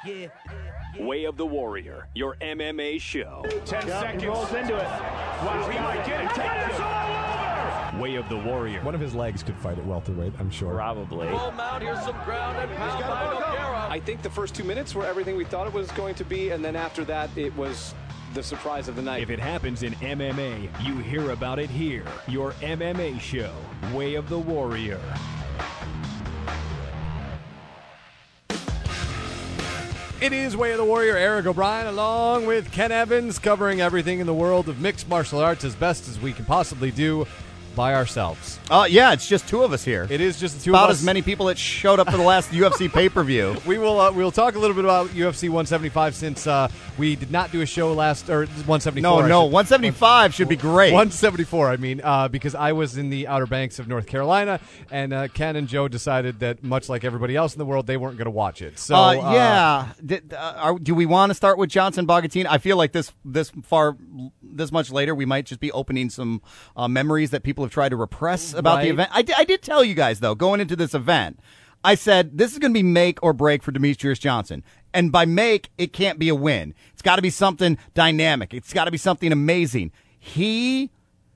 Way of the Warrior, your MMA show. 10 seconds. He rolls into it. Wow, he might get it. It's all over. Way of the Warrior. One of his legs could fight at welterweight, I'm sure. Probably. Full mount, here's some ground and pound by Nogueira. I think the first 2 minutes were everything we thought it was going to be, and then after that, it was the surprise of the night. If it happens in MMA, you hear about it here. Your MMA show, Way of the Warrior. It is Way of the Warrior. Eric O'Brien along with Ken Evans, covering everything in the world of mixed martial arts as best as we can possibly do by ourselves. Yeah, it's just two of us here. It is just the two of us. About as many people that showed up for the last UFC pay-per-view. We'll talk a little bit about UFC 175 since we did not do a show last, or 174. No, 175 should be great. 174, I mean, because I was in the Outer Banks of North Carolina, and Ken and Joe decided that, much like everybody else in the world, they weren't going to watch it. So, do we want to start with Johnson Bogatina? I feel like this much later, we might just be opening some memories that people have tried to repress about the event. I did tell you guys, though, going into this event, I said this is going to be make or break for Demetrious Johnson. And by make, it can't be a win. It's got to be something dynamic. It's got to be something amazing. He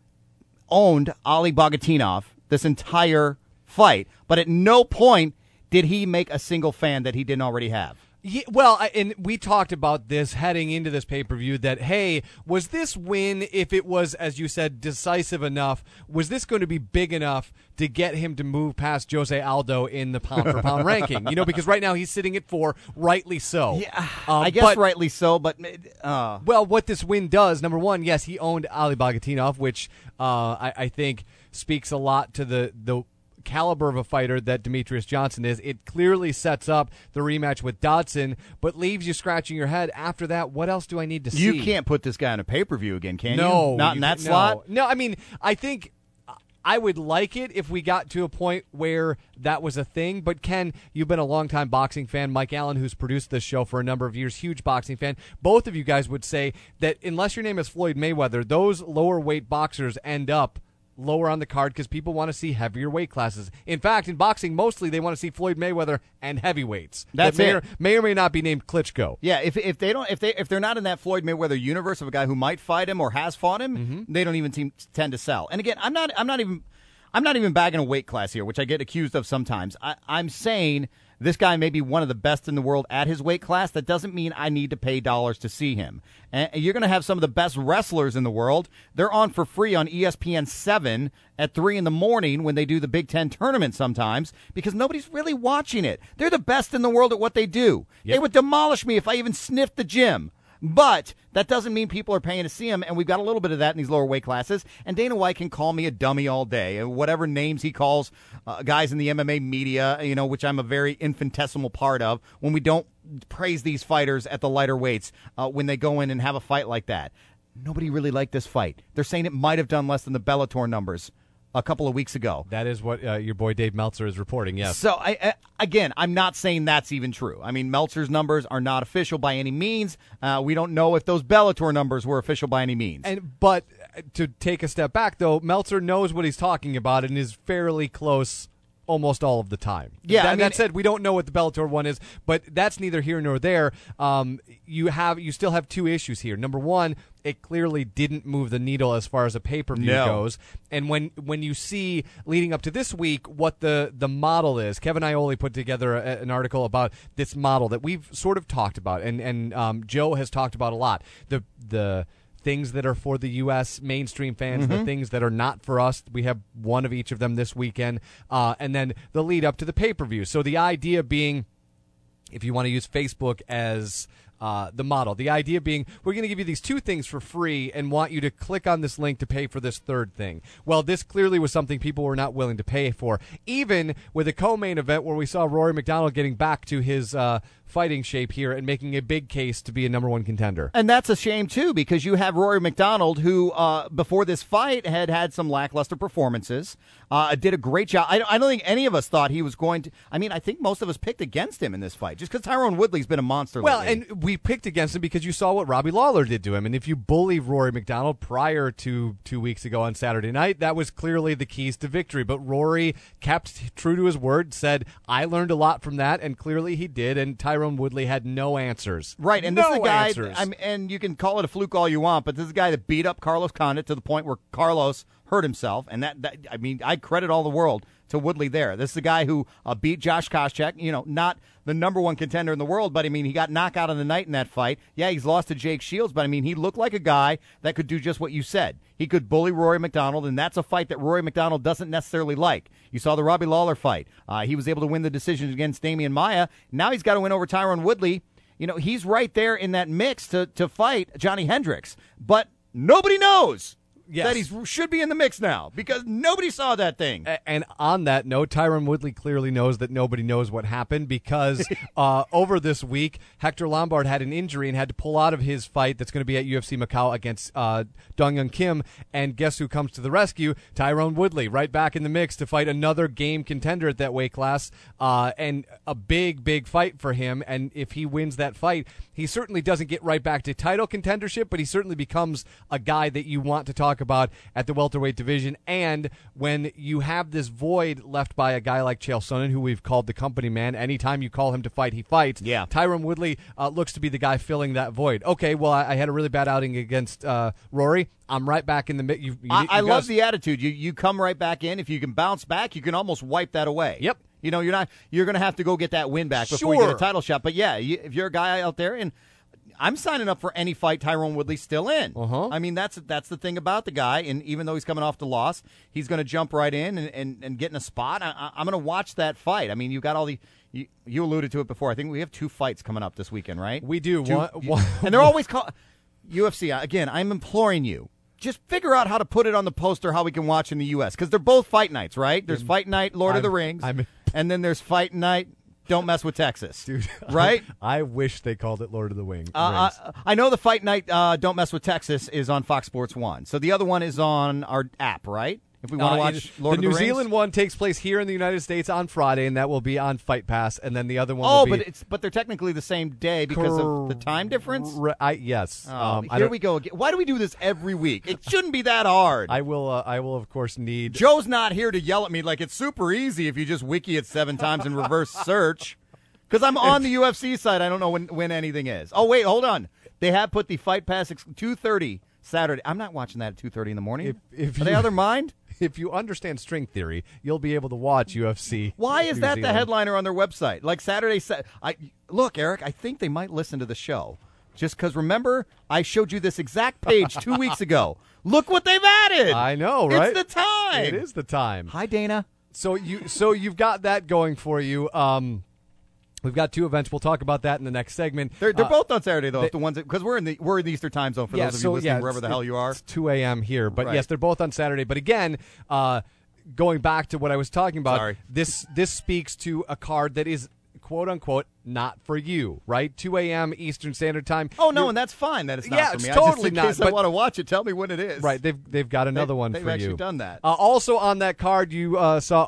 owned Ali Bogatinov this entire fight, but at no point did he make a single fan that he didn't already have. Yeah, well, and we talked about this heading into this pay-per-view that, hey, was this win, if it was, as you said, decisive enough, was this going to be big enough to get him to move past Jose Aldo in the pound-for-pound ranking? You know, because right now he's sitting at 4, rightly so. Yeah, I guess rightly so, but... Well, what this win does, number one, yes, he owned Ali Bogatinov, which I think speaks a lot to the caliber of a fighter that Demetrious Johnson is. It clearly sets up the rematch with Dodson, but leaves you scratching your head. After that, what else do I need to see? You can't put this guy in a pay-per-view again, can you? Not in that slot? No, I mean, I think I would like it if we got to a point where that was a thing, but Ken, you've been a longtime boxing fan. Mike Allen, who's produced this show for a number of years, huge boxing fan. Both of you guys would say that unless your name is Floyd Mayweather, those lower weight boxers end up lower on the card because people want to see heavier weight classes. In fact, in boxing, mostly they want to see Floyd Mayweather and heavyweights. That's it. May or may not be named Klitschko. Yeah, if they're not in that Floyd Mayweather universe of a guy who might fight him or has fought him, they don't even tend to sell. And again, I'm not even bagging a weight class here, which I get accused of sometimes. I'm saying this guy may be one of the best in the world at his weight class. That doesn't mean I need to pay dollars to see him. And you're going to have some of the best wrestlers in the world. They're on for free on ESPN 7 at 3 in the morning when they do the Big Ten tournament sometimes because nobody's really watching it. They're the best in the world at what they do. Yep. They would demolish me if I even sniffed the gym. But that doesn't mean people are paying to see him, and we've got a little bit of that in these lower weight classes. And Dana White can call me a dummy all day, and whatever names he calls guys in the MMA media, which I'm a very infinitesimal part of, when we don't praise these fighters at the lighter weights when they go in and have a fight like that. Nobody really liked this fight. They're saying it might have done less than the Bellator numbers a couple of weeks ago. That is what your boy Dave Meltzer is reporting, yes. So, I'm not saying that's even true. I mean, Meltzer's numbers are not official by any means. We don't know if those Bellator numbers were official by any means. But to take a step back, though, Meltzer knows what he's talking about and is fairly close almost all of the time. Yeah, that said, we don't know what the Bellator one is, but that's neither here nor there. You still have two issues here. Number one, it clearly didn't move the needle as far as a pay-per-view goes. And when you see, leading up to this week, what the model is, Kevin Iole put together an article about this model that we've sort of talked about, and Joe has talked about a lot. The things that are for the U.S. mainstream fans, the things that are not for us. We have one of each of them this weekend. And then the lead up to the pay-per-view. So the idea being, if you want to use Facebook as the model, the idea being we're going to give you these two things for free and want you to click on this link to pay for this third thing. Well, this clearly was something people were not willing to pay for, even with a co-main event where we saw Rory McDonald getting back to his fighting shape here and making a big case to be a number one contender. And that's a shame, too, because you have Rory McDonald, who, before this fight, had some lackluster performances, did a great job. I don't think any of us thought he was going to... I mean, I think most of us picked against him in this fight, just because Tyron Woodley's been a monster lately. Well, and we picked against him because you saw what Robbie Lawler did to him. And if you bully Rory McDonald prior to 2 weeks ago on Saturday night, that was clearly the keys to victory. But Rory kept true to his word, said, I learned a lot from that, and clearly he did, and Tyrone Woodley had no answers. Right, and no this is a guy, answers. and you can call it a fluke all you want, but this is a guy that beat up Carlos Condit to the point where Carlos hurt himself, and I credit all the world to Woodley there. This is a guy who beat Josh Koscheck, not the number one contender in the world, but, he got knocked out of the night in that fight. Yeah, he's lost to Jake Shields, but, he looked like a guy that could do just what you said. He could bully Rory McDonald, and that's a fight that Rory McDonald doesn't necessarily like. You saw the Robbie Lawler fight. He was able to win the decision against Damian Maia. Now he's got to win over Tyrone Woodley. He's right there in that mix to fight Johnny Hendricks, but nobody knows. Yes. That he should be in the mix now because nobody saw that thing. And on that note, Tyrone Woodley clearly knows that nobody knows what happened because over this week, Hector Lombard had an injury and had to pull out of his fight that's going to be at UFC Macau against Dong-Young Kim. And guess who comes to the rescue? Tyrone Woodley, right back in the mix to fight another game contender at that weight class. And a big, big fight for him. And if he wins that fight, he certainly doesn't get right back to title contendership, but he certainly becomes a guy that you want to talk about at the welterweight division. And when you have this void left by a guy like Chael Sonnen, who we've called the company man, anytime you call him to fight, he fights. Yeah. Tyrone Woodley looks to be the guy filling that void. Okay, well, I had a really bad outing against Rory. I'm right back in the mix. I love the attitude. You come right back in. If you can bounce back, you can almost wipe that away. Yep. You're going to have to go get that win back before you get a title shot. But yeah, if you're a guy out there, and I'm signing up for any fight Tyrone Woodley's still in. That's the thing about the guy. And even though he's coming off the loss, he's going to jump right in and get in a spot. I'm going to watch that fight. You've got all the. You alluded to it before. I think we have 2 fights coming up this weekend, right? We do. One. And they're always called UFC. Again, I'm imploring you. Just figure out how to put it on the poster how we can watch in the U.S. because they're both fight nights, right? There's fight night, Lord of the Rings, and then there's fight night, Don't Mess with Texas. Dude, right? I wish they called it Lord of the Rings. I know the fight night, Don't Mess with Texas, is on Fox Sports 1. So the other one is on our app, right? If we want to watch Lord of the Rings. The New Zealand one takes place here in the United States on Friday, and that will be on Fight Pass. And then the other one will be... but they're technically the same day because of the time difference? Yes. Here we go again. Why do we do this every week? It shouldn't be that hard. I will, of course, need... Joe's not here to yell at me like it's super easy if you just wiki it 7 times and reverse search. Because I'm on the UFC side. I don't know when anything is. Oh, wait, hold on. They have put the Fight Pass 2:30 Saturday. I'm not watching that at 2:30 in the morning. Are they out of their mind? If you understand string theory, you'll be able to watch UFC. Why is New that Zealand. the headliner on their website? Like Saturday. Look, Eric, I think they might listen to the show. Just because, remember, I showed you this exact page 2 weeks ago. Look what they've added. I know, right? It's the time. It is the time. Hi, Dana. So you've got that going for you. We've got 2 events. We'll talk about that in the next segment. They're both on Saturday though. The ones because we're in the Eastern time zone for those of you listening wherever the hell you are. It's 2 a.m. here, but right. Yes, they're both on Saturday. But again, going back to what I was talking about, Sorry. this speaks to a card that is quote unquote not for you, right? 2 a.m. Eastern Standard Time. Oh no, and that's fine that it's not for me. It's totally in case not. I want to watch it, tell me when it is. Right, they've got another one for you. They've actually done that. Also on that card, you saw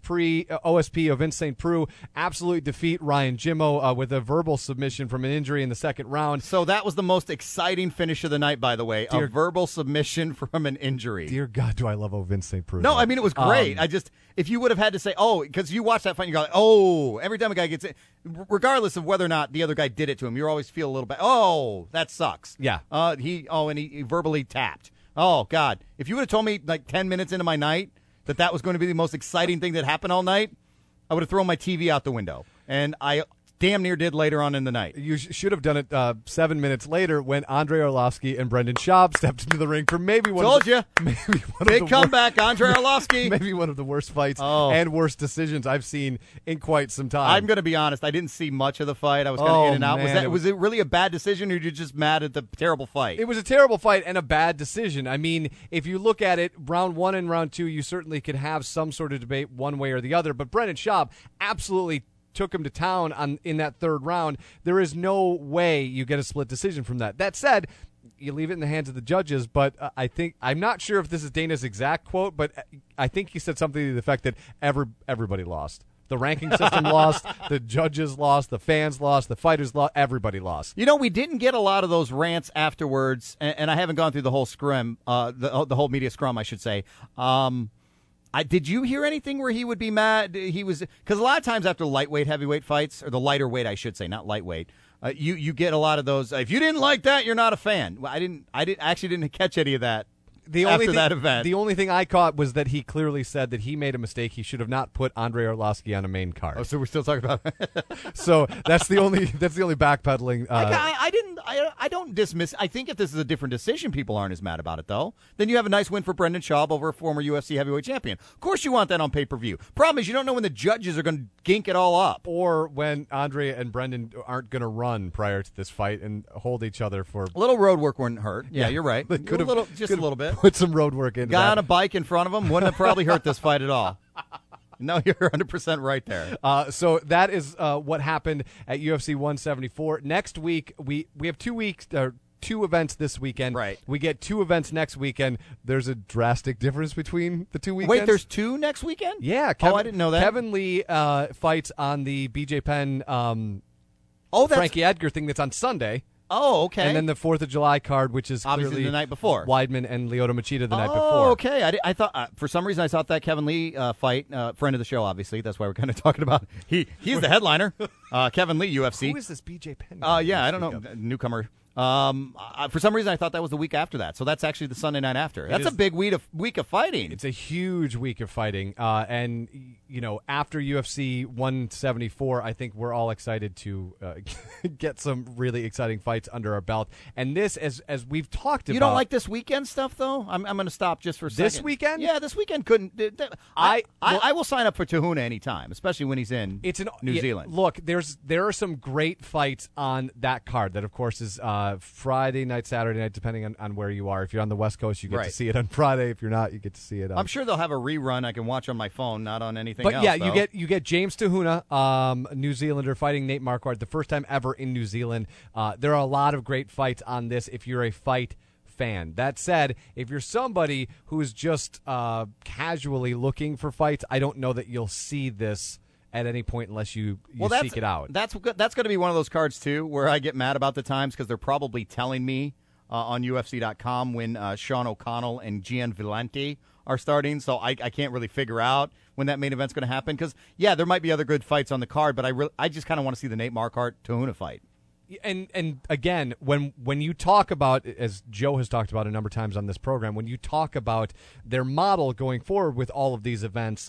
OSP of Vince St. Preux absolutely defeat Ryan Jimmo with a verbal submission from an injury in the second round. So that was the most exciting finish of the night, by the way. A verbal submission from an injury. Dear God, do I love Vince St. Preux. No, I mean, it was great. If you would have had to say, because you watch that fight and you go, every time a guy gets it, regardless of whether or not the other guy did it to him, you always feel a little bit, that sucks. Yeah. And he verbally tapped. Oh, God. If you would have told me like 10 minutes into my night that was going to be the most exciting thing that happened all night, I would have thrown my TV out the window. And I damn near did later on in the night. You should have done it 7 minutes later when Andrei Arlovsky and Brendan Schaub stepped into the ring for maybe one Told of the, you. Maybe one Big of the comeback, Andrei Arlovsky. Maybe one of the worst fights and worst decisions I've seen in quite some time. I'm going to be honest. I didn't see much of the fight. I was kind of in and out. Man, was it really a bad decision, or were you just mad at the terrible fight? It was a terrible fight and a bad decision. I mean, if you look at it, round 1 and round 2, you certainly could have some sort of debate one way or the other. But Brendan Schaub absolutely took him to town in that third round. There is no way you get a split decision from that. That said, you leave it in the hands of the judges, but I'm not sure if this is Dana's exact quote, but I think he said something to the effect that everybody lost. The ranking system lost. The judges lost. The fans lost. The fighters lost. Everybody lost. You know, we didn't get a lot of those rants afterwards, and I haven't gone through the whole scrum, the whole media scrum, I should say. Did you hear anything where he would be mad? Because a lot of times after lightweight, heavyweight fights, or the lighter weight, I should say, not lightweight, you get a lot of those. If you didn't like that, you're not a fan. Well, I actually didn't catch any of that. After that event. The only thing I caught was that he clearly said that he made a mistake. He should have not put Andrei Arlovsky on a main card. Oh, so we're still talking about So that's the only backpedaling. I don't dismiss. I think if this is a different decision, people aren't as mad about it, though. Then you have a nice win for Brendan Schaub over a former UFC heavyweight champion. Of course you want that on pay-per-view. Problem is you don't know when the judges are going to gink it all up. Or when Andrei and Brendan aren't going to run prior to this fight and hold each other for... A little road work wouldn't hurt. Yeah, you're right. Just a little bit. Put some road work into Guy that. on a bike in front of him wouldn't have probably hurt this fight at all. No, you're 100% right there. So that is what happened at UFC 174. Next week, we have 2 weeks, two events this weekend. Right. We get 2 events next weekend. There's a drastic difference between the 2 weekends. Wait, there's 2 next weekend? Yeah. I didn't know that. Kevin Lee fights on the BJ Penn that's Frankie Edgar thing that's on Sunday. Oh, okay. And then the 4th of July card, which is obviously clearly the night before. Weidman and Lyoto Machida the night before. Oh, okay. I thought for some reason I thought that Kevin Lee fight, friend of the show, obviously. That's why we're kind of talking about. He's the headliner. Kevin Lee, UFC. Who is this BJ Penn? Yeah, I don't know. Newcomer. For some reason I thought that was the week after that. So that's actually the Sunday night after. That's a big week of fighting. It's a huge week of fighting. And, you know, after UFC 174, I think we're all excited to get some really exciting fights under our belt. And this, as we've talked about. You don't like this weekend stuff, though? I'm going to stop just for a second. This weekend? Yeah, this weekend couldn't. I will sign up for Tahuna anytime, especially when he's in New Zealand. Look, there are some great fights on that card that, of course, is Friday night, Saturday night, depending on where you are. If you're on the West Coast, you get to see it on Friday. If you're not, you get to see it on... I'm sure they'll have a rerun I can watch on my phone, not on anything else. But yeah, though. you get James Tahuna, New Zealander, fighting Nate Marquardt, the first time ever in New Zealand. There are a lot of great fights on this if you're a fight fan. That said, if you're somebody who is just casually looking for fights, I don't know that you'll see this at any point unless you seek it out. That's going to be one of those cards, too, where I get mad about the times because they're probably telling me on UFC.com when Sean O'Connell and Gian Villante are starting, so I can't really figure out when that main event's going to happen because, yeah, there might be other good fights on the card, but I just kind of want to see the Nate Marquardt-Tahuna fight. And again, when you talk about, as Joe has talked about a number of times on this program, when you talk about their model going forward with all of these events,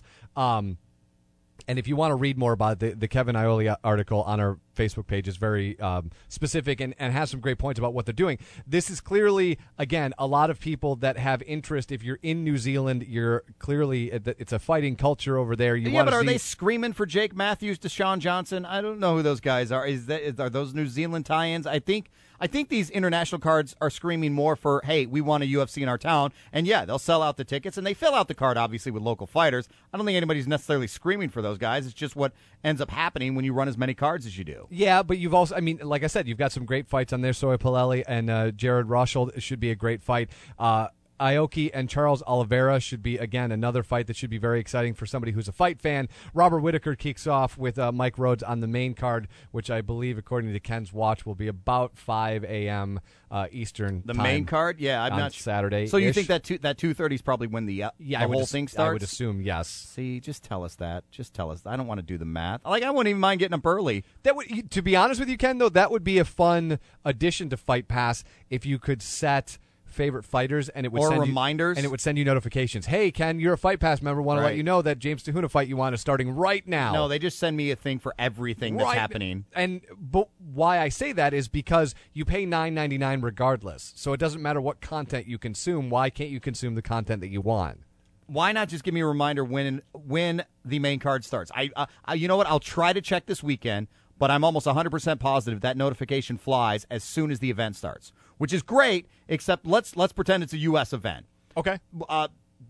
and if you want to read more about the Kevin Iole article on our Facebook page is very specific and has some great points about what they're doing. This is clearly, again, a lot of people that have interest. If you're in New Zealand, you're clearly, it's a fighting culture over there. But are they screaming for Jake Matthews, Deshaun Johnson? I don't know who those guys are. Are those New Zealand tie-ins? I think these international cards are screaming more for, hey, we want a UFC in our town. And, yeah, they'll sell out the tickets, and they fill out the card, obviously, with local fighters. I don't think anybody's necessarily screaming for those guys. It's just what ends up happening when you run as many cards as you do. Yeah, but you've also, I mean, like I said, you've got some great fights on there. Soy Palelli and Jared Roshold should be a great fight. Aoki and Charles Oliveira should be, again, another fight that should be very exciting for somebody who's a fight fan. Robert Whittaker kicks off with Mike Rhodes on the main card, which I believe, according to Ken's watch, will be about 5 a.m. Eastern The time main card? Yeah, I'm not Saturday. So you think that 2:30 is probably when the whole thing starts? I would assume, yes. See, just tell us that. Just tell us. I don't want to do the math. I wouldn't even mind getting up early. That would, to be honest with you, Ken, though, that would be a fun addition to Fight Pass if you could set favorite fighters and it would send reminders, and it would send you notifications. Hey, Ken, you're a Fight Pass member. Want to let you know that James Tahuna fight you want is starting right now. No, they just send me a thing for everything that's happening. But why I say that is because you pay $9.99 regardless. So it doesn't matter what content you consume. Why can't you consume the content that you want? Why not just give me a reminder when the main card starts? You know what? I'll try to check this weekend, but I'm almost 100% positive that notification flies as soon as the event starts, which is great, except let's pretend it's a U.S. event. Okay.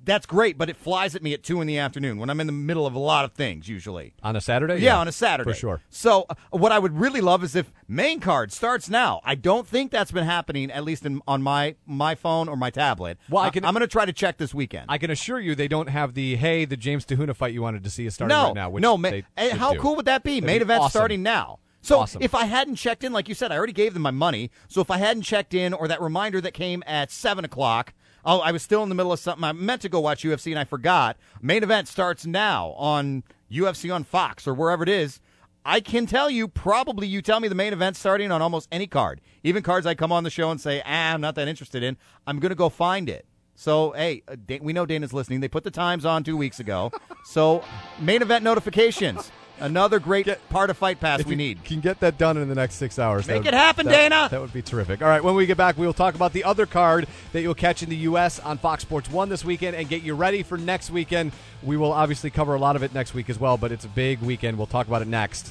that's great, but it flies at me at 2 in the afternoon when I'm in the middle of a lot of things usually. On a Saturday? Yeah, on a Saturday. For sure. So what I would really love is if main card starts now. I don't think that's been happening, at least on my phone or my tablet. Well, I'm going to try to check this weekend. I can assure you they don't have the James Tahuna fight you wanted to see is starting right now. Which how cool would that be? Main event awesome. starting now. So awesome. If I hadn't checked in, like you said, I already gave them my money. So if I hadn't checked in, or that reminder that came at 7 o'clock, I was still in the middle of something. I meant to go watch UFC and I forgot. Main event starts now on UFC on Fox or wherever it is. I can tell you, probably you tell me the main event's starting on almost any card. Even cards I come on the show and say, I'm not that interested in, I'm going to go find it. So, hey, we know Dana's listening. They put the times on 2 weeks ago. So, main event notifications. Another great part of Fight Pass we need. Can get that done in the next 6 hours. Make it happen, Dana! That would be terrific. All right, when we get back, we will talk about the other card that you'll catch in the U.S. on Fox Sports 1 this weekend and get you ready for next weekend. We will obviously cover a lot of it next week as well, but it's a big weekend. We'll talk about it next.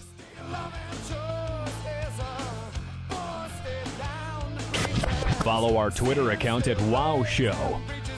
Follow our Twitter account at Wow Show.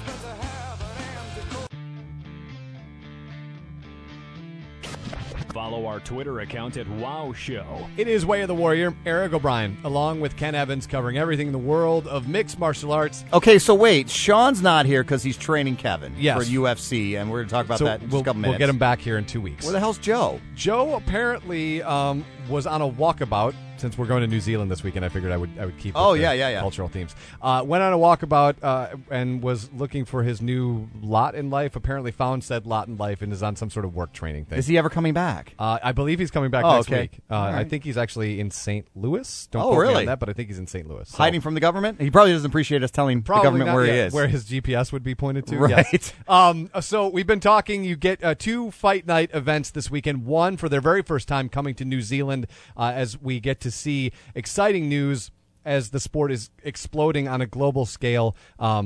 Follow our Twitter account at Wow Show. It is Way of the Warrior, Eric O'Brien, along with Ken Evans, covering everything in the world of mixed martial arts. Okay, so wait, Sean's not here because he's training Kevin for UFC, and we're going to talk about that in just a couple minutes. We'll get him back here in 2 weeks. Where the hell's Joe? Joe apparently was on a walkabout. Since we're going to New Zealand this weekend, I figured I would keep cultural themes. Went on a walkabout and was looking for his new lot in life. Apparently found said lot in life and is on some sort of work training thing. Is he ever coming back? I believe he's coming back next week. Right. I think he's actually in St. Louis. Don't quote me on that, but I think he's in St. Louis. So. Hiding from the government? He probably doesn't appreciate us telling the government where he is. Where his GPS would be pointed to. Right. Yes. So we've been talking. You get 2 fight night events this weekend. One for their very first time coming to New Zealand as we get to see exciting news as the sport is exploding on a global scale.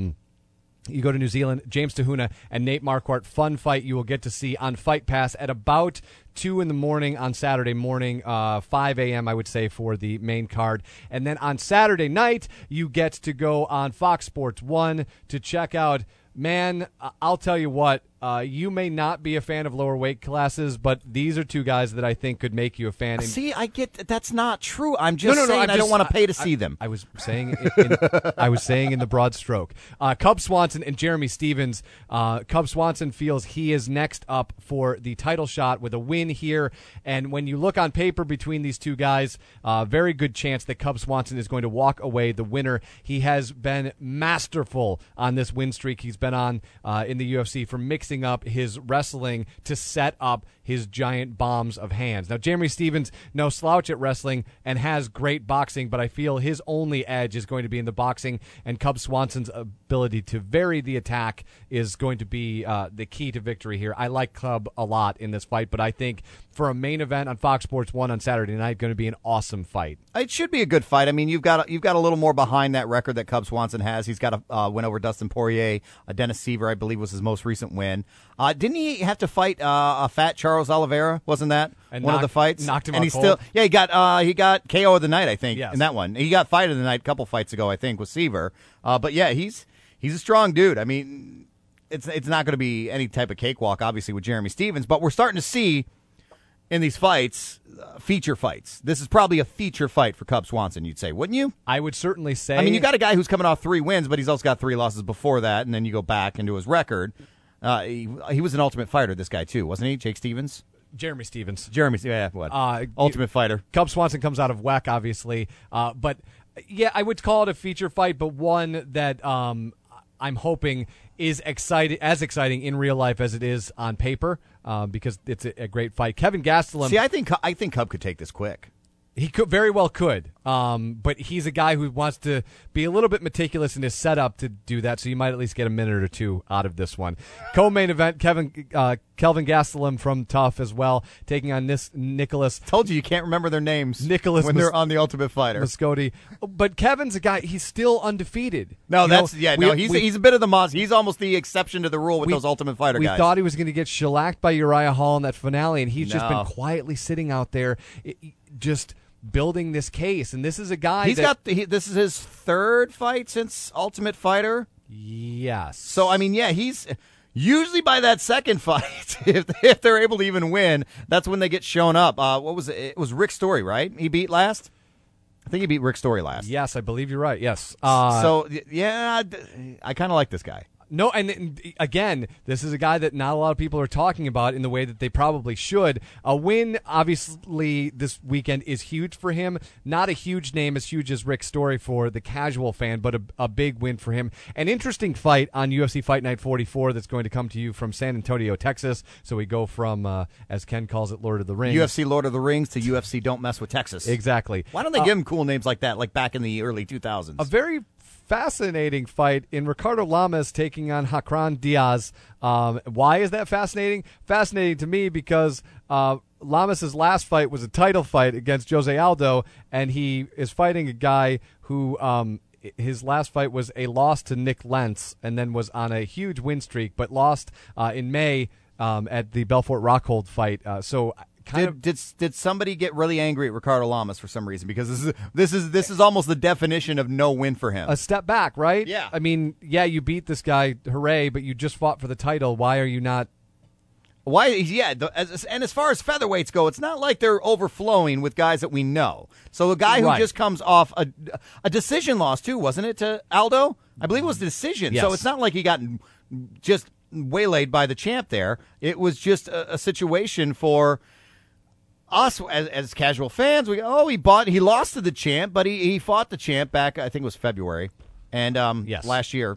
You go to New Zealand, James Tahuna and Nate Marquardt, fun fight you will get to see on Fight Pass at about 2 in the morning on Saturday morning, 5 a.m., I would say, for the main card. And then on Saturday night, you get to go on Fox Sports 1 to check out, man, I'll tell you what, you may not be a fan of lower weight classes, but these are 2 guys that I think could make you a fan. See, I get that's not true. I'm just saying I don't want to pay to see them. I was saying in the broad stroke. Cub Swanson and Jeremy Stevens. Cub Swanson feels he is next up for the title shot with a win here. And when you look on paper between these 2 guys, very good chance that Cub Swanson is going to walk away the winner. He has been masterful on this win streak he's been on in the UFC for mixing up his wrestling to set up his giant bombs of hands. Now, Jeremy Stevens, no slouch at wrestling and has great boxing, but I feel his only edge is going to be in the boxing, and Cub Swanson's ability to vary the attack is going to be the key to victory here. I like Cub a lot in this fight, but I think for a main event on Fox Sports 1 on Saturday night, going to be an awesome fight. It should be a good fight. I mean, you've got a little more behind that record that Cub Swanson has. He's got a win over Dustin Poirier. Dennis Seaver, I believe, was his most recent win. Didn't he have to fight a fat Charles Oliveira? Wasn't that one of the fights? Knocked him and out he cold. he got KO of the night, I think, yes. in that one. He got fight of the night a couple fights ago, I think, with Seaver. But yeah, he's a strong dude. I mean, it's not going to be any type of cakewalk, obviously, with Jeremy Stevens, but we're starting to see in these fights, feature fights. This is probably a feature fight for Cub Swanson, you'd say, wouldn't you? I would certainly say. I mean, you got a guy who's coming off 3 wins, but he's also got 3 losses before that, and then you go back into his record. He was an Ultimate Fighter, this guy, too, wasn't he? Jake Stevens? Jeremy Stevens. Ultimate Fighter. Cub Swanson comes out of WEC, obviously. But, yeah, I would call it a feature fight, but one that I'm hoping is as exciting in real life as it is on paper, because it's a great fight. Kevin Gastelum. See, I think Cub could take this quick. He very well could, but he's a guy who wants to be a little bit meticulous in his setup to do that, so you might at least get a minute or 2 out of this one. Co-main event, Kelvin Gastelum from Tough as well, taking on Nicholas. Told you can't remember their names when they're on the Ultimate Fighter. Moscoti. But Kevin's a guy, he's still undefeated. He's a bit of the Moz. He's almost the exception to the rule with those Ultimate Fighter guys. We thought he was going to get shellacked by Uriah Hall in that finale, and he's just been quietly sitting out there, just building this case. And this is a guy this is his 3rd fight since Ultimate Fighter. Yes. So I mean, yeah, he's Usually by that second fight, if they're able to even win, that's when they get shown up. What was it? It was Rick Story, right? He beat last? I think he beat Rick Story last. Yes, I believe you're right. Yes. So, yeah, I kind of like this guy. No, and again, this is a guy that not a lot of people are talking about in the way that they probably should. A win, obviously, this weekend is huge for him. Not a huge name as huge as Rick Story for the casual fan, but a big win for him. An interesting fight on UFC Fight Night 44 that's going to come to you from San Antonio, Texas. So we go from, as Ken calls it, Lord of the Rings. UFC Lord of the Rings to UFC Don't Mess with Texas. Exactly. Why don't they give him cool names like that, like back in the early 2000s? A very fascinating fight in Ricardo Lamas taking on Hakran Diaz. Why is that fascinating? Fascinating to me because Lamas' last fight was a title fight against Jose Aldo, and he is fighting a guy who his last fight was a loss to Nick Lentz and then was on a huge win streak, but lost in May at the Belfort Rockhold fight. Did somebody get really angry at Ricardo Lamas for some reason? Because this is almost the definition of no win for him. A step back, right? Yeah. I mean, yeah, you beat this guy, hooray! But you just fought for the title. Why are you not? Why? Yeah, and as far as featherweights go, it's not like they're overflowing with guys that we know. So a guy who just comes off a decision loss too, wasn't it, to Aldo? I believe it was the decision. Yes. So it's not like he got just waylaid by the champ there. It was just a situation for us as casual fans. We go, he lost to the champ, but he fought the champ back, I think it was February, and last year,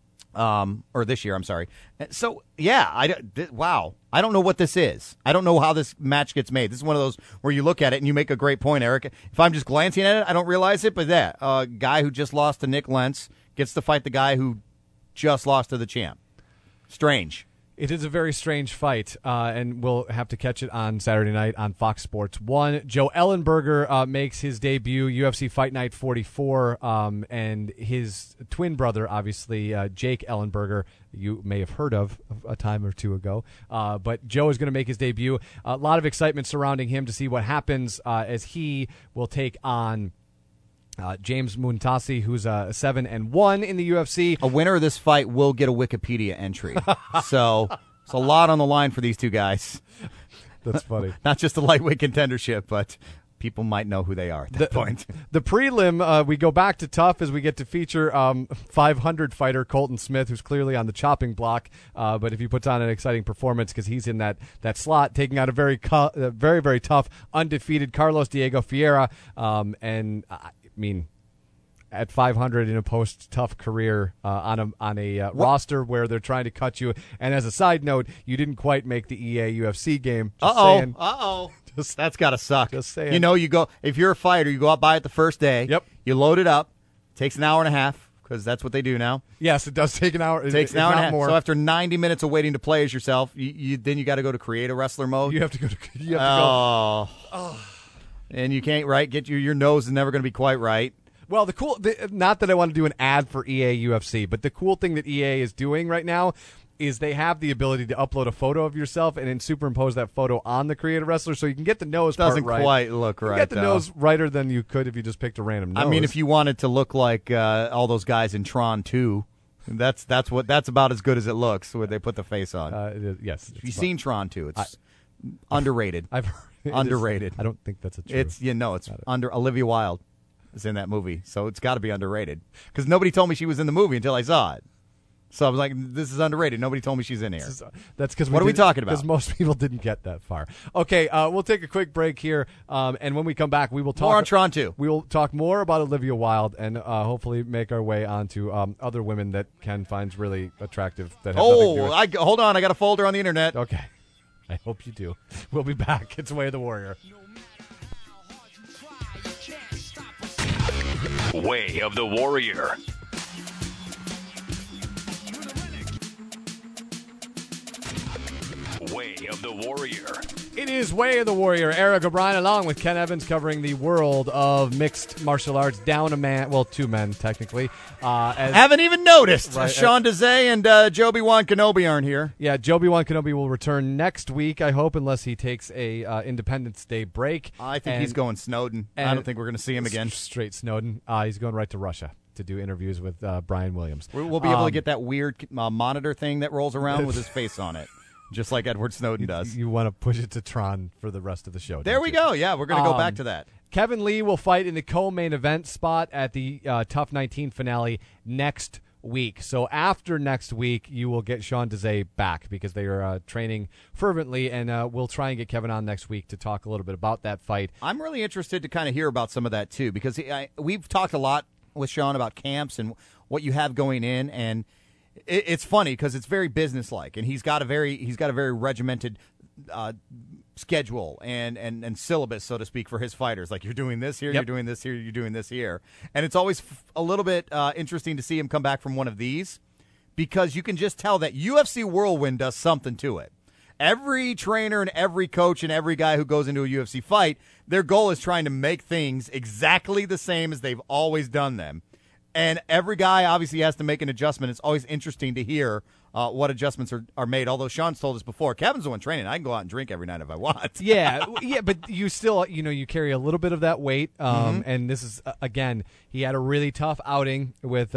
or this year, I'm sorry. So yeah, wow, I don't know what this is. I don't know how this match gets made. This is one of those where you look at it and you make a great point, Eric. If I'm just glancing at it, I don't realize it, but that guy who just lost to Nick Lentz gets to fight the guy who just lost to the champ. Strange. It is a very strange fight, and we'll have to catch it on Saturday night on Fox Sports 1. Joe Ellenberger makes his debut, UFC Fight Night 44, and his twin brother, obviously, Jake Ellenberger, you may have heard of a time or two ago. But Joe is going to make his debut. A lot of excitement surrounding him to see what happens as he will take on James Muntasi, who's 7-1 in the UFC. A winner of this fight will get a Wikipedia entry. So it's a lot on the line for these two guys. That's funny. Not just a lightweight contendership, but people might know who they are at that point. The prelim, we go back to tough as we get to feature 500 fighter Colton Smith, who's clearly on the chopping block. But if he puts on an exciting performance, because he's in that slot, taking out a very, very tough, undefeated Carlos Diego Fiera. I mean, at 500 in a post-tough career on a roster where they're trying to cut you. And as a side note, you didn't quite make the EA UFC game. Just that's got to suck. Just saying. You know, if you're a fighter, you go out by it the first day. Yep. You load it up. Takes an hour and a half because that's what they do now. Yes, it does take an hour. It takes an hour and a half. More. So after 90 minutes of waiting to play as yourself, then you got to go to create a wrestler mode. You have to go to. And you can't get your nose is never going to be quite right. Well, not that I want to do an ad for EA UFC, but the cool thing that EA is doing right now is they have the ability to upload a photo of yourself and then superimpose that photo on the creative wrestler, so you can get the nose part right. Doesn't quite look right. You get the nose righter than you could if you just picked a random nose. I mean, if you wanted to look like all those guys in Tron 2, that's about as good as it looks where they put the face on. Yes. If you've seen Tron 2, it's underrated. I've heard. Underrated. I don't think that's a true. It's Olivia Wilde is in that movie, so it's got to be underrated because nobody told me she was in the movie until I saw it. So I was like, "This is underrated." Nobody told me she's in here. That's because what are we talking about? Because most people didn't get that far. Okay, we'll take a quick break here, and when we come back, we will talk more on Tron 2. We will talk more about Olivia Wilde and hopefully make our way onto other women that Ken finds really attractive. That have nothing to do with. Hold on, I got a folder on the internet. Okay. I hope you do. We'll be back. It's Way of the Warrior. Way of the Warrior. Way of the Warrior. It is Way of the Warrior. Eric O'Brien along with Ken Evans covering the world of mixed martial arts. Down a man, well, two men technically. Haven't even noticed. Right, Sean Dezay and Joby-Wan Kenobi aren't here. Yeah, Joby-Wan Kenobi will return next week, I hope, unless he takes a Independence Day break. I think he's going Snowden. I don't think we're going to see him again. Straight Snowden. He's going right to Russia to do interviews with Brian Williams. We'll be able to get that weird monitor thing that rolls around with his face on it, just like Edward Snowden does. You want to push it to Tron for the rest of the show. There we go. Yeah, we're going to go back to that. Kevin Lee will fight in the co-main event spot at the Tough 19 finale next week. So after next week, you will get Sean Desai back because they are training fervently, and we'll try and get Kevin on next week to talk a little bit about that fight. I'm really interested to kind of hear about some of that, too, because we've talked a lot with Sean about camps and what you have going in, and it's funny because it's very businesslike, and he's got a very regimented schedule and syllabus, so to speak, for his fighters. Like, you're doing this here, You're doing this here, you're doing this here. And it's always a little bit interesting to see him come back from one of these because you can just tell that UFC Whirlwind does something to it. Every trainer and every coach and every guy who goes into a UFC fight, their goal is trying to make things exactly the same as they've always done them. And every guy obviously has to make an adjustment. It's always interesting to hear what adjustments are made. Although Sean's told us before, Kevin's the one training. I can go out and drink every night if I want. yeah, but you still, you carry a little bit of that weight. And this is, again, he had a really tough outing with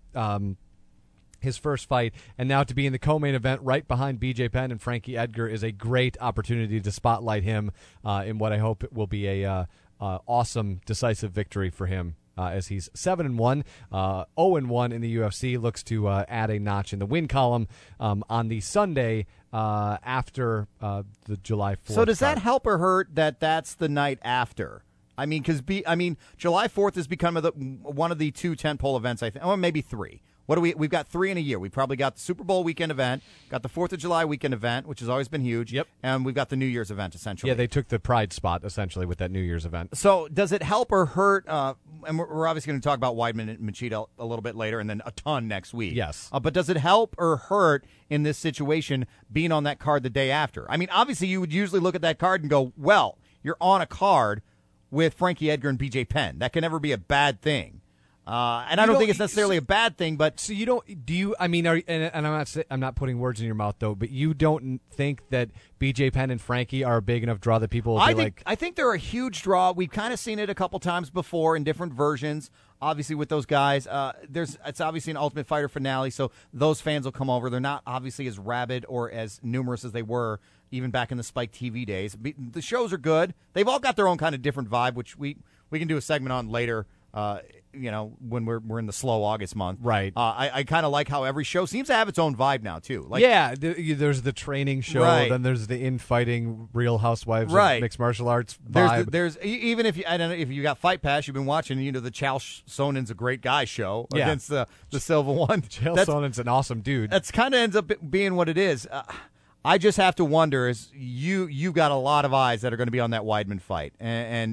his first fight, and now to be in the co-main event right behind BJ Penn and Frankie Edgar is a great opportunity to spotlight him in what I hope will be a awesome, decisive victory for him. As he's 7-1, 0-1 in the UFC, looks to add a notch in the win column on the Sunday after the July 4th. So does that help or hurt that that's the night after? I mean, because July 4th has become one of the two tentpole events, I think, or maybe three. We've got three in a year. We've probably got the Super Bowl weekend event, got the 4th of July weekend event, which has always been huge. Yep. And we've got the New Year's event, essentially. Yeah, they took the pride spot, essentially, with that New Year's event. So does it help or hurt? And we're obviously going to talk about Weidman and Machida a little bit later and then a ton next week. Yes. But does it help or hurt in this situation being on that card the day after? I mean, obviously you would usually look at that card and go, well, you're on a card with Frankie Edgar and BJ Penn. That can never be a bad thing. And I don't think it's necessarily a bad thing, but so you don't. Do you? I mean, I'm not putting words in your mouth though. But you don't think that BJ Penn and Frankie are a big enough draw that people will be like? I think they're a huge draw. We've kind of seen it a couple times before in different versions. Obviously, with those guys, it's obviously an Ultimate Fighter finale, so those fans will come over. They're not obviously as rabid or as numerous as they were even back in the Spike TV days. The shows are good. They've all got their own kind of different vibe, which we can do a segment on later. When we're in the slow August month, right? I kind of like how every show seems to have its own vibe now too. Like, yeah, there's the training show, right. Then there's the infighting Real Housewives right. of mixed martial arts vibe. There's even if I don't know if you got Fight Pass, you've been watching. The Chael Sonnen's a great guy show against the Silva one. Chael Sonnen's an awesome dude. That's kind of ends up being what it is. I just have to wonder is you got a lot of eyes that are going to be on that Weidman fight and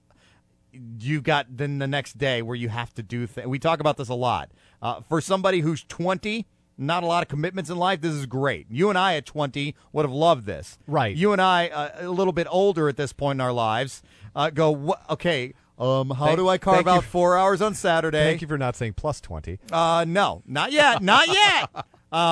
you got then the next day where you have to do things. We talk about this a lot. For somebody who's 20, not a lot of commitments in life, this is great. You and I at 20 would have loved this. Right. You and I, a little bit older at this point in our lives, go, okay, how do I carve out 4 hours on Saturday? Thank you for not saying plus 20. No, not yet. Not yet.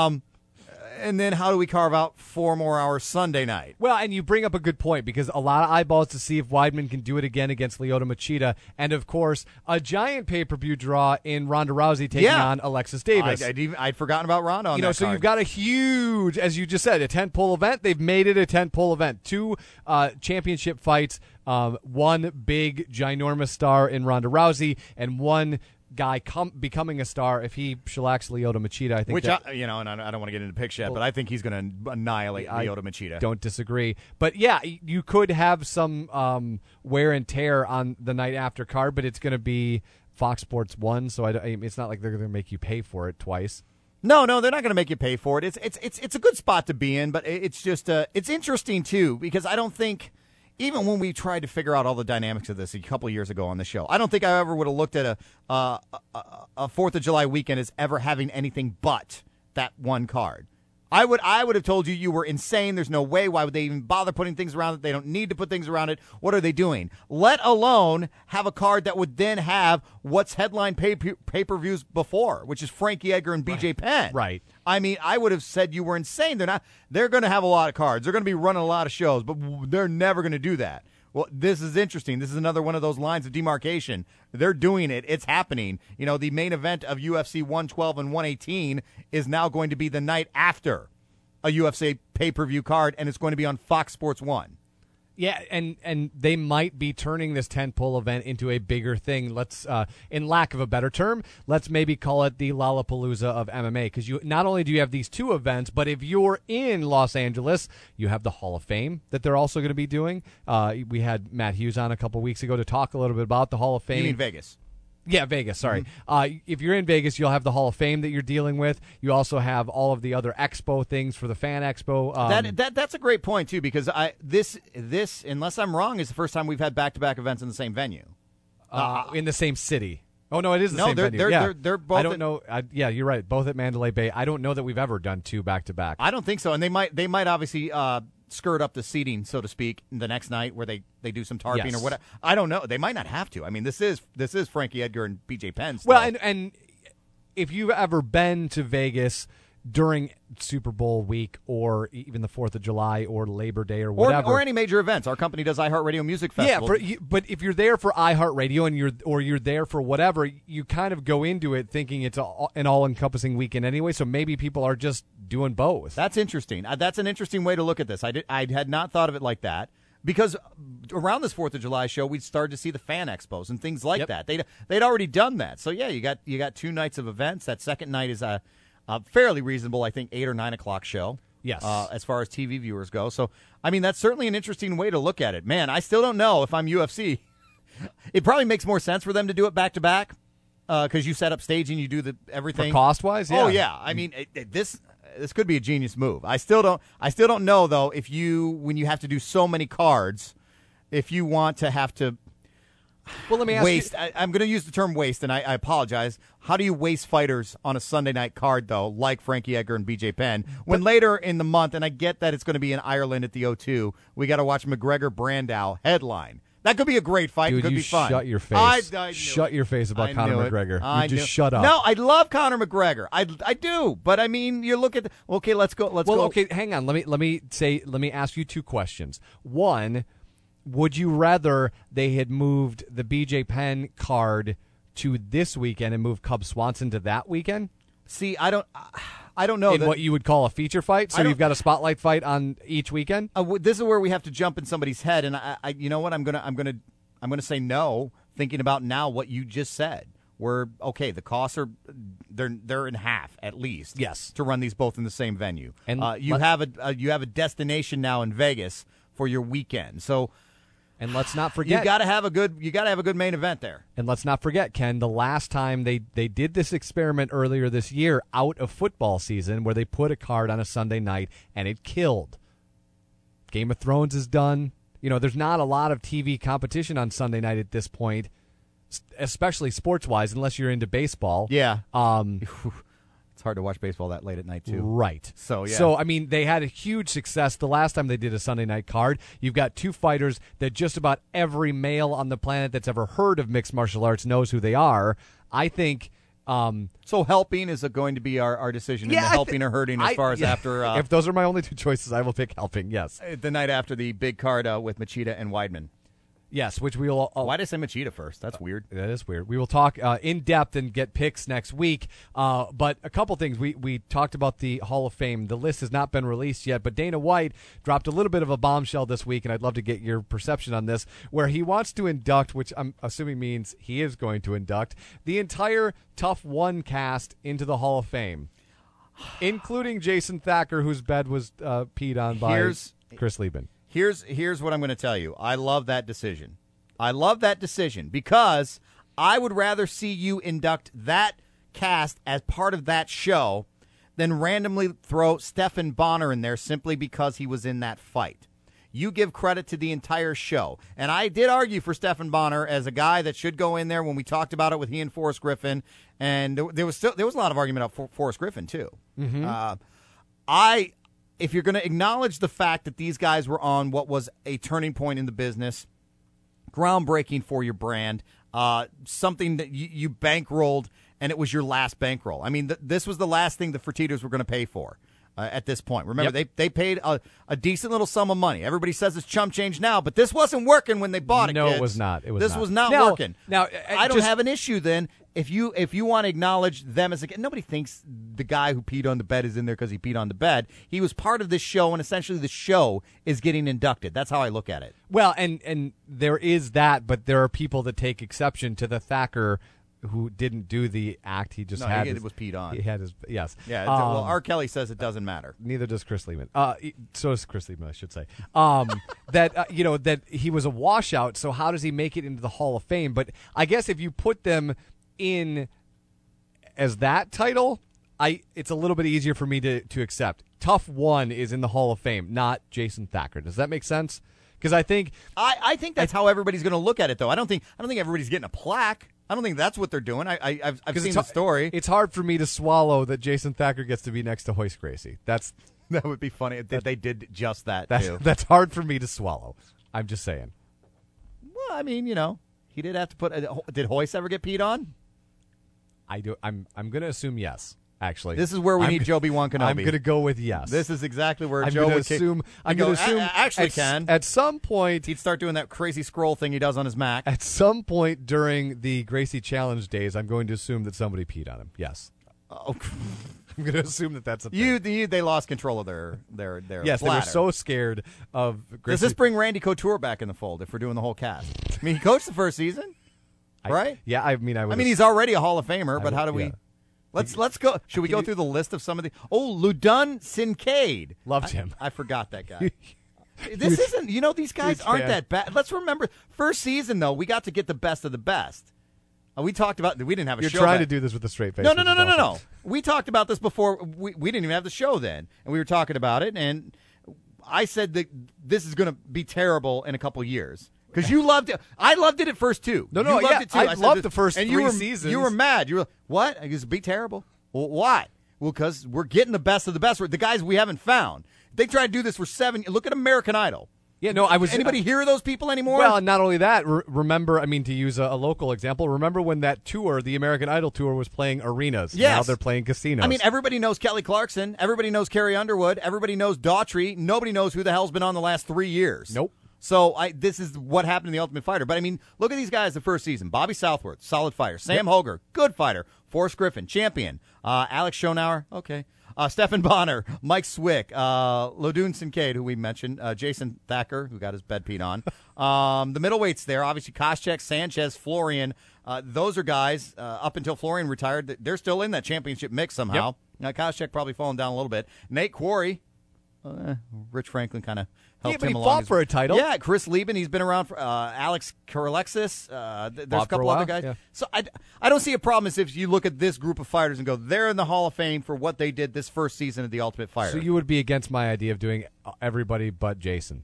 And then how do we carve out 4 more hours Sunday night? Well, and you bring up a good point because a lot of eyeballs to see if Weidman can do it again against Lyoto Machida. And, of course, a giant pay-per-view draw in Ronda Rousey taking on Alexis Davis. I'd forgotten about Ronda on that so card. you've got a huge, as you just said, a tentpole event. They've made it a tentpole event. 2 championship fights, one big, ginormous star in Ronda Rousey, and one guy becoming a star if he shellacks Lyoto Machida. I think, and I don't want to get into picks yet, but I think he's going to annihilate Lyoto Machida. Don't disagree, but yeah, you could have some wear and tear on the night after card, but it's going to be Fox Sports 1, so it's not like they're going to make you pay for it twice. No, they're not going to make you pay for it. It's a good spot to be in, but it's just it's interesting too because I don't think. Even when we tried to figure out all the dynamics of this a couple of years ago on the show, I don't think I ever would have looked at a 4th of July weekend as ever having anything but that one card. I would have told you were insane. There's no way. Why would they even bother putting things around it? They don't need to put things around it. What are they doing? Let alone have a card that would then have what's headline pay-per-views before, which is Frankie Edgar and BJ Penn. Right. I mean, I would have said you were insane. They're going to have a lot of cards. They're going to be running a lot of shows, but they're never going to do that. Well, this is interesting. This is another one of those lines of demarcation. They're doing it. It's happening. The main event of UFC 112 and 118 is now going to be the night after a UFC pay-per-view card, and it's going to be on Fox Sports 1. Yeah, and they might be turning this tentpole event into a bigger thing. Let's, in lack of a better term, let's maybe call it the Lollapalooza of MMA. Because not only do you have these two events, but if you're in Los Angeles, you have the Hall of Fame that they're also going to be doing. We had Matt Hughes on a couple weeks ago to talk a little bit about the Hall of Fame. You mean Vegas? Yeah, Vegas, sorry. If you're in Vegas, you'll have the Hall of Fame that you're dealing with. You also have all of the other expo things for the Fan Expo. That's a great point, too, because this, unless I'm wrong, is the first time we've had back-to-back events in the same venue. In the same city. Oh, no, it is the same venue. They're both. I don't know. Yeah, you're right. Both at Mandalay Bay. I don't know that we've ever done two back-to-back. I don't think so, and they might obviously skirt up the seating, so to speak, the next night where they do some tarping or whatever. I don't know. They might not have to. I mean, this is Frankie Edgar and BJ Penn still. Well, and if you've ever been to Vegas during Super Bowl week or even the 4th of July or Labor Day or whatever. Or any major events. Our company does iHeartRadio Music Festival. Yeah, but if you're there for iHeartRadio and you're there for whatever, you kind of go into it thinking it's an all-encompassing weekend anyway, so maybe people are just doing both. That's interesting. That's an interesting way to look at this. I had not thought of it like that. Because around this 4th of July show, we'd started to see the fan expos and things like that. They'd already done that. So, yeah, you got 2 nights of events. That second night is a fairly reasonable, I think, 8 or 9 o'clock show. Yes. As far as TV viewers go. So, I mean, that's certainly an interesting way to look at it. Man, I still don't know if I'm UFC. It probably makes more sense for them to do it back-to-back because you set up staging, you do everything. For cost-wise, yeah. Oh, yeah. I mean, this could be a genius move. I still don't know, though, when you have to do so many cards, if you want to have to Well, let me ask waste. you. I'm going to use the term waste, and I apologize. How do you waste fighters on a Sunday night card, though, like Frankie Edgar and BJ Penn, when later in the month, and I get that it's going to be in Ireland at the O2, we got to watch McGregor-Brandao headline. That could be a great fight. Dude, it could be fun. Shut your face. I shut your face about Conor McGregor. You just shut up. No, I love Conor McGregor. I do, but I mean, you look at okay. Let's go. Okay, hang on. Let me ask you 2 questions. One, would you rather they had moved the BJ Penn card to this weekend and moved Cub Swanson to that weekend? See, I don't know. In what you would call a feature fight? So you've got a spotlight fight on each weekend? This is where we have to jump in somebody's head, and I you know what? I'm gonna say no. Thinking about now what you just said, where okay, the costs are they're in half at least. Yes, to run these both in the same venue, and you have a destination now in Vegas for your weekend. So. And let's not forget, you got to have a good main event there. And let's not forget, Ken, the last time they did this experiment earlier this year out of football season where they put a card on a Sunday night and it killed. Game of Thrones is done. There's not a lot of TV competition on Sunday night at this point, especially sports-wise, unless you're into baseball. Yeah. It's hard to watch baseball that late at night, too. Right. So, yeah. So, I mean, they had a huge success the last time they did a Sunday night card. You've got 2 fighters that just about every male on the planet that's ever heard of mixed martial arts knows who they are. I think... so helping is going to be our decision in the helping or hurting as far as after... if those are my only 2 choices, I will pick helping, yes. The night after the big card with Machida and Weidman. Yes, which we will... Why did I say Machida first? That's weird. That is weird. We will talk in depth and get picks next week. But a couple things. We talked about the Hall of Fame. The list has not been released yet, but Dana White dropped a little bit of a bombshell this week, and I'd love to get your perception on this, where he wants to induct, which I'm assuming means he is going to induct, the entire Tough One cast into the Hall of Fame, including Jason Thacker, whose bed was peed on by Chris Lieben. Here's what I'm going to tell you. I love that decision. Because I would rather see you induct that cast as part of that show than randomly throw Stephan Bonnar in there simply because he was in that fight. You give credit to the entire show. And I did argue for Stephan Bonnar as a guy that should go in there when we talked about it with he and Forrest Griffin. And there was a lot of argument about Forrest Griffin, too. Mm-hmm. If you're going to acknowledge the fact that these guys were on what was a turning point in the business, groundbreaking for your brand, something that you bankrolled, and it was your last bankroll. I mean, this was the last thing the Fertittas were going to pay for. at this point. Remember, they paid a decent little sum of money. Everybody says it's chump change now, but this wasn't working when they bought it. No, kids. it was not. This was not working. Now, I don't have an issue then. If you want to acknowledge them as nobody thinks the guy who peed on the bed is in there because he peed on the bed. He was part of this show, and essentially the show is getting inducted. That's how I look at it. Well, and there is that, but there are people that take exception to the Thacker who didn't do the act. He just had it was peed on. He had his yes. Yeah. Well, R. Kelly says it doesn't matter. Neither does Chris Lehman. So does Chris Lehman, I should say. That he was a washout. So how does he make it into the Hall of Fame? But I guess if you put them in as that title, it's a little bit easier for me to accept. Tough One is in the Hall of Fame, not Jason Thacker. Does that make sense? Because I think that's how everybody's going to look at it, though. I don't think everybody's getting a plaque. I don't think that's what they're doing. I've seen the story. It's hard for me to swallow that Jason Thacker gets to be next to Hoist Gracie. That would be funny if they did just that too. That's hard for me to swallow. I'm just saying. Well, I mean, he did have to put. Did Hoist ever get peed on? I do. I'm going to assume yes. Actually, this is where we need Joe B-Wan Kenobi. I'm going to go with yes. This is exactly where I'm Joe would assume. I'm going to assume. Actually, at some point he'd start doing that crazy scroll thing he does on his Mac. At some point during the Gracie Challenge days, I'm going to assume that somebody peed on him. Yes. Oh, I'm going to assume that that's a thing. They lost control of their yes, bladder. They were so scared of Gracie. Does this bring Randy Couture back in the fold if we're doing the whole cast? I mean, he coached the first season, right? Yeah, I mean, he's already a Hall of Famer, but how do we? Yeah. Let's go. Should we go through the list of some of the? Oh, Ludun Sinclair. Loved him. I forgot that guy. This isn't. These guys aren't that bad. Let's remember, first season though, we got to get the best of the best. We talked about. We didn't have a show. You're trying to do this with a straight face. No. We talked about this before. We didn't even have the show then, and we were talking about it. And I said that this is going to be terrible in a couple of years. Because you loved it. I loved it at first, too. No, you loved it, too. I loved the first three seasons. You were mad. You were what? I guess it'd be terrible. Well, why? Well, because we're getting the best of the best. The guys we haven't found. They tried to do this for 7 years. Look at American Idol. Yeah, no, I was. Anybody hear of those people anymore? Well, not only that, remember, to use a local example, remember when that tour, the American Idol tour, was playing arenas? Yes. Now they're playing casinos. Everybody knows Kelly Clarkson. Everybody knows Carrie Underwood. Everybody knows Daughtry. Nobody knows who the hell's been on the last 3 years. Nope. So this is what happened in The Ultimate Fighter. But, look at these guys the first season. Bobby Southworth, solid fighter. Sam Hoger, good fighter. Forrest Griffin, champion. Alex Schonauer, okay. Stephan Bonner, Mike Swick, Ludun Sinclair, who we mentioned, Jason Thacker, who got his bed peed on. The middleweights there, obviously Koscheck, Sanchez, Florian. Those are guys, up until Florian retired, they're still in that championship mix somehow. Now, Koscheck probably fallen down a little bit. Nate Quarry, Rich Franklin kind of helped him along. He fought for a title. Yeah, Chris Lieben, he's been around for Alex Karalexis. There's a couple other guys. Yeah. So I don't see a problem if you look at this group of fighters and go, they're in the Hall of Fame for what they did this first season of The Ultimate Fighter. So you would be against my idea of doing everybody but Jason.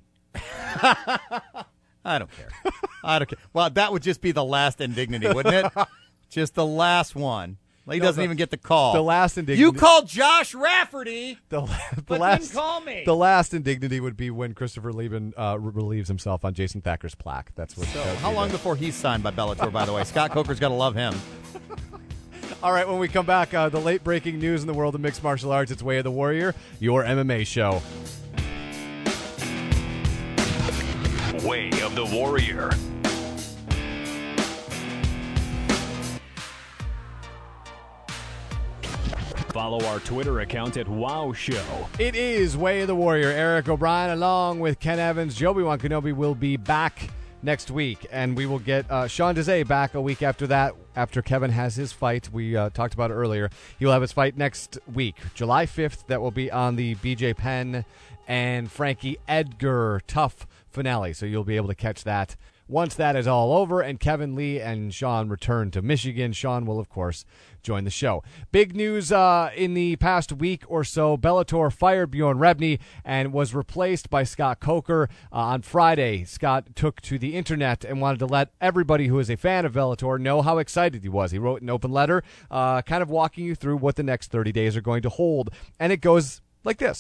I don't care. Well, that would just be the last indignity, wouldn't it? Just the last one. He doesn't even get the call. The last indignity. You called Josh Rafferty, but last, didn't call me. The last indignity would be when Christopher Lieben relieves himself on Jason Thacker's plaque. That's what. So, how long before he's signed by Bellator, by the way? Scott Coker's got to love him. All right, when we come back, the late-breaking news in the world of mixed martial arts, it's Way of the Warrior, your MMA show. Way of the Warrior. Follow our Twitter account at Wow Show. It is Way of the Warrior. Eric O'Brien along with Ken Evans. Joe B-Wan Kenobi will be back next week, and we will get Sean Desai back a week after that, after Kevin has his fight. We talked about it earlier. He will have his fight next week, July 5th. That will be on the BJ Penn and Frankie Edgar Tough finale, so you'll be able to catch that once that is all over and Kevin Lee and Sean return to Michigan. Sean will, of course, join the show. Big news in the past week or so. Bellator fired Bjorn Rebney and was replaced by Scott Coker. On Friday, Scott took to the internet and wanted to let everybody who is a fan of Bellator know how excited he was. He wrote an open letter kind of walking you through what the next 30 days are going to hold. And it goes like this.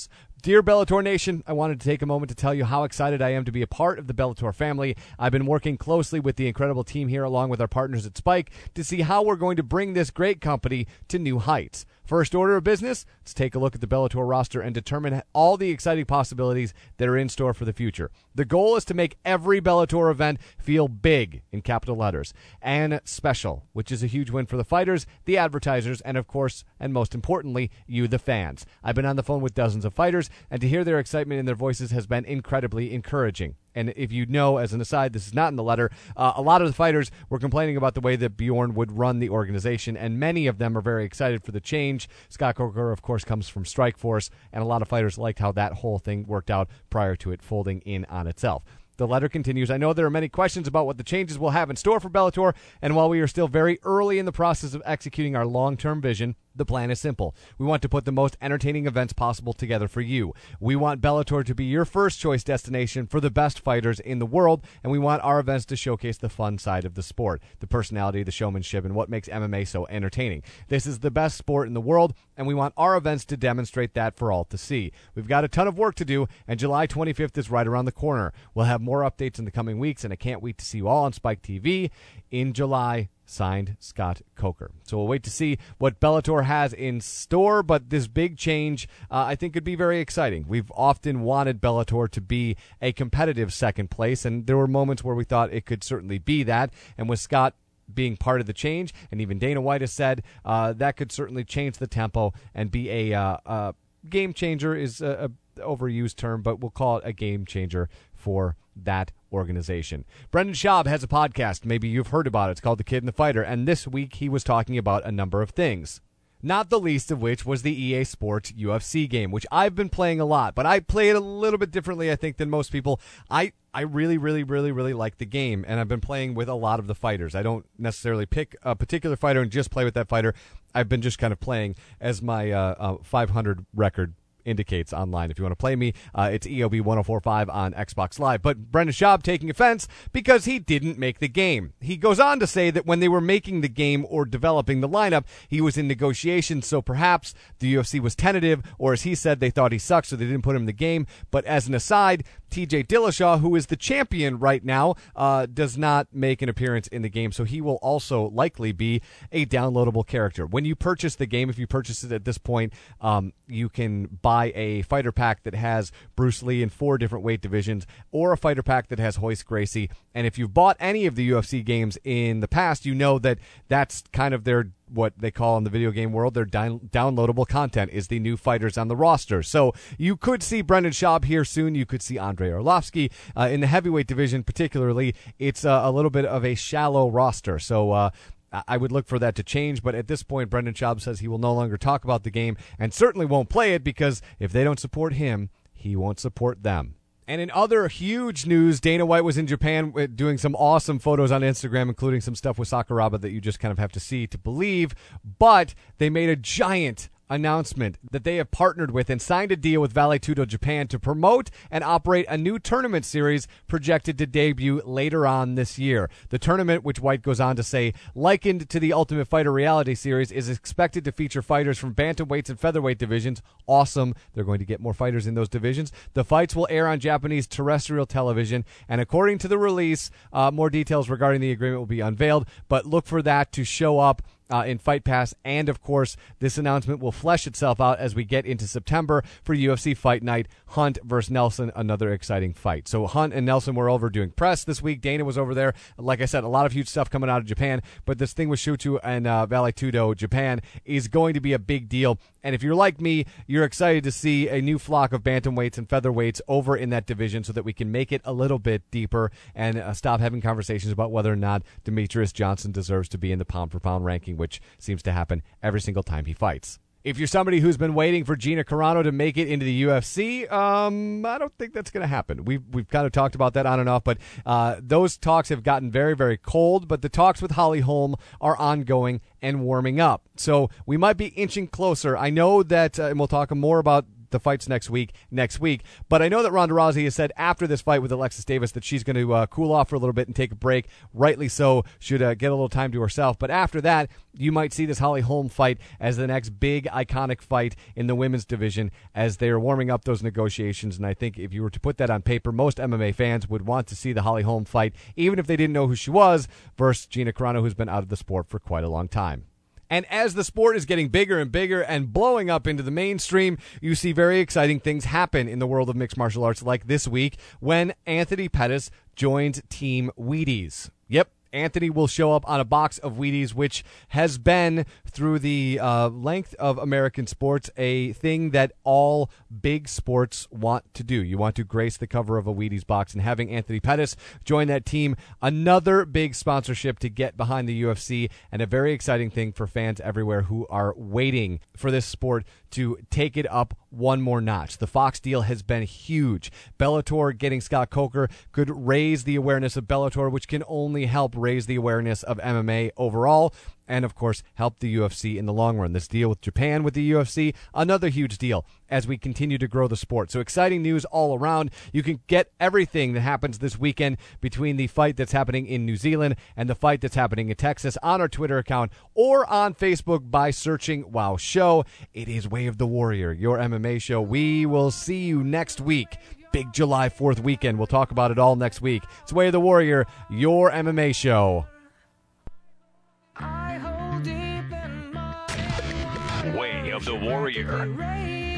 Dear Bellator Nation, I wanted to take a moment to tell you how excited I am to be a part of the Bellator family. I've been working closely with the incredible team here along with our partners at Spike to see how we're going to bring this great company to new heights. First order of business, let's take a look at the Bellator roster and determine all the exciting possibilities that are in store for the future. The goal is to make every Bellator event feel big in capital letters and special, which is a huge win for the fighters, the advertisers, and of course, and most importantly, you, the fans. I've been on the phone with dozens of fighters, and to hear their excitement in their voices has been incredibly encouraging. And if you know, as an aside, this is not in the letter, a lot of the fighters were complaining about the way that Bjorn would run the organization, and many of them are very excited for the change. Scott Coker, of course, comes from Strikeforce, and a lot of fighters liked how that whole thing worked out prior to it folding in on itself. The letter continues, I know there are many questions about what the changes will have in store for Bellator, and while we are still very early in the process of executing our long-term vision, the plan is simple. We want to put the most entertaining events possible together for you. We want Bellator to be your first choice destination for the best fighters in the world, and we want our events to showcase the fun side of the sport, the personality, the showmanship, and what makes MMA so entertaining. This is the best sport in the world, and we want our events to demonstrate that for all to see. We've got a ton of work to do, and July 25th is right around the corner. We'll have more updates in the coming weeks, and I can't wait to see you all on Spike TV in July. Signed, Scott Coker. So we'll wait to see what Bellator has in store, but this big change I think could be very exciting. We've often wanted Bellator to be a competitive second place, and there were moments where we thought it could certainly be that, and with Scott being part of the change, and even Dana White has said that could certainly change the tempo and be a game changer is a overused term, but we'll call it a game changer for that organization. Brendan Schaub has a podcast. Maybe you've heard about it. It's called The Kid and the Fighter, and this week he was talking about a number of things. Not the least of which was the EA Sports UFC game, which I've been playing a lot, but I play it a little bit differently, I think, than most people. I really like the game, and I've been playing with a lot of the fighters. I don't necessarily pick a particular fighter and just play with that fighter. I've been just kind of playing as my 500 record indicates online. If you want to play me, it's EOB 1045 on Xbox Live. But Brendan Schaub taking offense because he didn't make the game. He goes on to say that when they were making the game or developing the lineup, he was in negotiations, so perhaps the UFC was tentative, or as he said, they thought he sucked, so they didn't put him in the game. But as an aside, TJ Dillashaw, who is the champion right now, does not make an appearance in the game, so he will also likely be a downloadable character. When you purchase the game, if you purchase it at this point, you can buy a fighter pack that has Bruce Lee in 4 different weight divisions, or a fighter pack that has Royce Gracie. And if you've bought any of the UFC games in the past, you know that that's kind of their, what they call in the video game world, their downloadable content is the new fighters on the roster. So you could see Brendan Schaub here soon. You could see Andrei Arlovsky. In the heavyweight division particularly, it's a little bit of a shallow roster. So I would look for that to change, but at this point, Brendan Schaub says he will no longer talk about the game and certainly won't play it because if they don't support him, he won't support them. And in other huge news, Dana White was in Japan doing some awesome photos on Instagram, including some stuff with Sakuraba that you just kind of have to see to believe, but they made a giant announcement that they have partnered with and signed a deal with Vale Tudo Japan to promote and operate a new tournament series projected to debut later on this year. The tournament, which White goes on to say, likened to the Ultimate Fighter reality series, is expected to feature fighters from bantamweights and featherweight divisions. Awesome. They're going to get more fighters in those divisions. The fights will air on Japanese terrestrial television, and according to the release, more details regarding the agreement will be unveiled, but look for that to show up in Fight Pass, and of course this announcement will flesh itself out as we get into September for UFC Fight Night, Hunt versus Nelson, another exciting fight. So Hunt and Nelson were over doing press this week. Dana was over there. Like I said, a lot of huge stuff coming out of Japan, but this thing with Shuchu and Vale Tudo Japan is going to be a big deal. And if you're like me, you're excited to see a new flock of bantamweights and featherweights over in that division so that we can make it a little bit deeper and stop having conversations about whether or not Demetrius Johnson deserves to be in the pound-for-pound ranking, which seems to happen every single time he fights. If you're somebody who's been waiting for Gina Carano to make it into the UFC, I don't think that's going to happen. We've kind of talked about that on and off, but those talks have gotten very, very cold. But the talks with Holly Holm are ongoing and warming up. So we might be inching closer. I know that, and we'll talk more about the fight's next week. But I know that Ronda Rousey has said after this fight with Alexis Davis that she's going to cool off for a little bit and take a break. Rightly so, should get a little time to herself. But after that, you might see this Holly Holm fight as the next big iconic fight in the women's division as they are warming up those negotiations. And I think if you were to put that on paper, most MMA fans would want to see the Holly Holm fight, even if they didn't know who she was, versus Gina Carano, who's been out of the sport for quite a long time. And as the sport is getting bigger and bigger and blowing up into the mainstream, you see very exciting things happen in the world of mixed martial arts, like this week when Anthony Pettis joined Team Wheaties. Yep. Anthony will show up on a box of Wheaties, which has been, through the length of American sports, a thing that all big sports want to do. You want to grace the cover of a Wheaties box, and having Anthony Pettis join that team, another big sponsorship to get behind the UFC, and a very exciting thing for fans everywhere who are waiting for this sport to take it up one more notch. The Fox deal has been huge. Bellator getting Scott Coker could raise the awareness of Bellator, which can only help raise the awareness of MMA overall, and of course help the UFC in the long run. This deal with Japan with the UFC, another huge deal as we continue to grow the sport. So exciting news all around. You can get everything that happens this weekend between the fight that's happening in New Zealand and the fight that's happening in Texas on our Twitter account or on Facebook by searching WOW Show. It is Way of the Warrior, your MMA show. We will see you next week. Big July 4th weekend. We'll talk about it all next week. It's Way of the Warrior, your MMA show. Way of the Warrior.